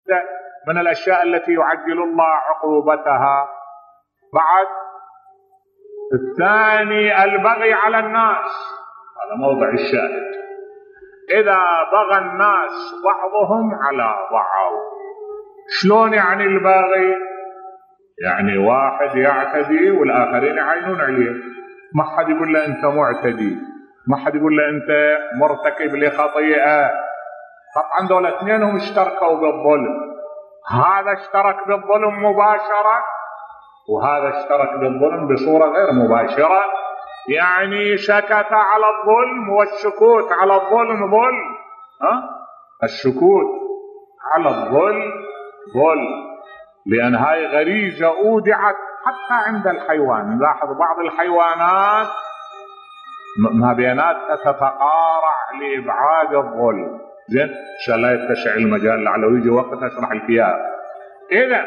من الأشياء التي يعجل الله عقوبتها. بعد الثاني البغي على الناس، هذا موضع الشاهد. إذا بغى الناس بعضهم على بعض. شلون يعني الباغي؟ يعني واحد يعتدي والآخرين يعينون عليه، ما حد يقول له أنت معتدي، ما حد يقول له أنت مرتكب لخطيئة. طبعا دول اثنينهم اشتركوا بالظلم، هذا اشترك بالظلم مباشرة وهذا اشترك بالظلم بصورة غير مباشرة. يعني سكت على الظلم، والسكوت على الظلم ظلم. السكوت على الظلم ظلم، لأن هاي غريزة أودعت حتى عند الحيوان. لاحظ بعض الحيوانات ما بيناتها تتقارع لإبعاد الظلم. زين، إن شاء الله يتسع المجال لعله يجي وقت أشرح لك إياه. إذا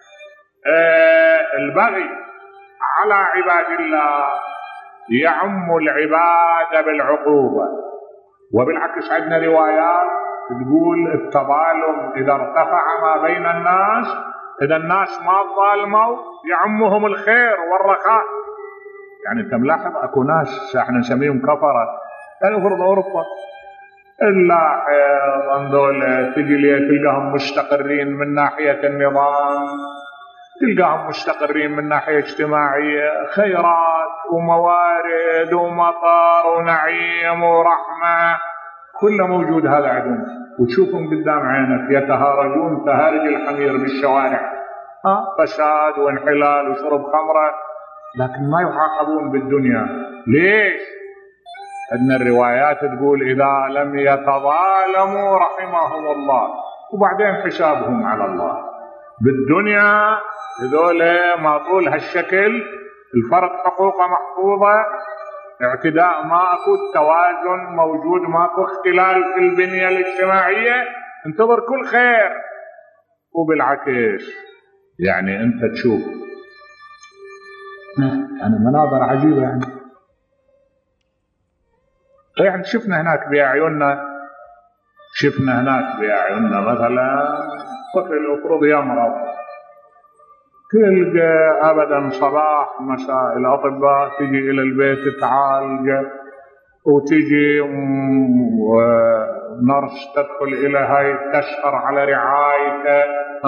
البغي على عباد الله يعم العباد بالعقوبة. وبالعكس عندنا روايات تقول التظالم إذا ارتفع ما بين الناس، إذا الناس ما ظالموا يعمهم الخير والرخاء. يعني أنت ملاحظ أكو ناس احنا نسميهم كفرة، يعني فرض أوروبا اللاحظ دول تجي تلقاهم مستقرين من ناحية النظام، تلقاهم مستقرين من ناحية اجتماعية، خيرات وموارد ومطر ونعيم ورحمة كله موجود هذا عندهم، وتشوفهم قدام عينك يتهارجون تهارج الحمير بالشوارع، فساد وانحلال وشرب خمرة، لكن ما يعاقبون بالدنيا. ليش؟ أن الروايات تقول إذا لم يتظالموا رحمهم الله، وبعدين حسابهم على الله. بالدنيا هذول ما طول هالشكل، الفرد حقوقه محفوظة، اعتداء ماكو، التوازن موجود، ماكو اختلال في البنية الاجتماعية، انتظر كل خير. وبالعكس يعني انت تشوف يعني مناظر عجيبة. يعني شفنا هناك بأعيننا مثلا طفل المفروض يمرض، تلقى أبدا صباح مساء الأطباء تجي إلى البيت تعالج، وتجي نرس تدخل إلى هاي تشهر على رعايته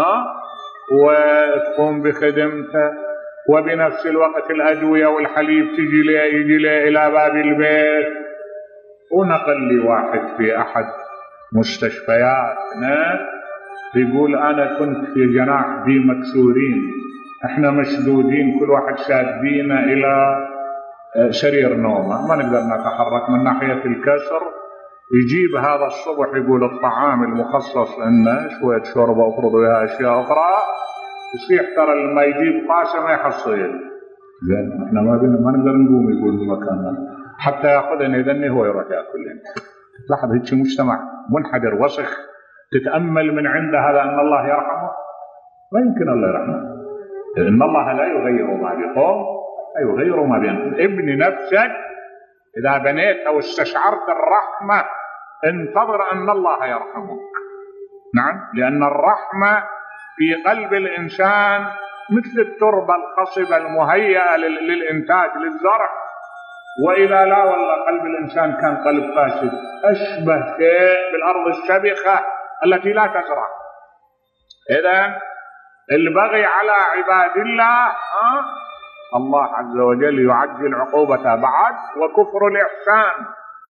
وتقوم بخدمته، وبنفس الوقت الأدوية والحليب يجي له إلى باب البيت. ونقل لي واحد في أحد مستشفياتنا يقول أنا كنت في جناح دي مكسورين، احنا مشدودين كل واحد شادينا إلى سرير نومه، ما نقدر نتحرك من ناحية الكسر. يجيب هذا الصبح يقول الطعام المخصص لنا شوية شوربة وفرض وياها أشياء أخرى، يصيح ترى لما يجيب قاسة ما يحصل. زين احنا ما نقدر نقوم يقول بمكاننا حتى يأخذني إذني هو يروح يأكلني. لاحظ هيك مجتمع منحدر وسخ، تتأمل من عنده هذا أن الله يرحمه؟ لا يمكن الله يرحمه، إن الله لا يغير ما بقوم لا يغير ما بأنفسهم. ابن نفسك إذا بنيت أو استشعرت الرحمة انتظر أن الله يرحمك. نعم، لأن الرحمة في قلب الإنسان مثل التربة الخصبة المهيئة للإنتاج للزرع، وإذا لا والله قلب الإنسان كان قلب فاسد، أشبه شيء بالأرض الشبخة التي لا تزرع. إذن البغي على عباد الله الله عز وجل يعجل عقوبته بعد، وكفر الإحسان